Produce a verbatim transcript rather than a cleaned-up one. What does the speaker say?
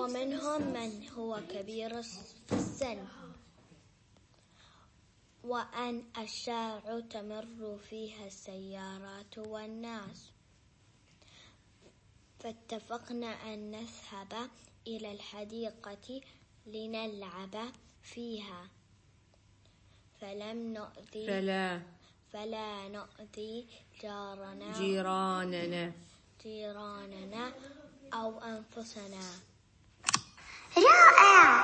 ومنهم من هو كبير في السن، وأن الشارع تمر فيها السيارات والناس. فاتفقنا أن نذهب إلى الحديقة لنلعب فيها، فلم نؤذي فلا فلا نؤذي جارنا جيراننا جيراننا أو أنفسنا. رائع.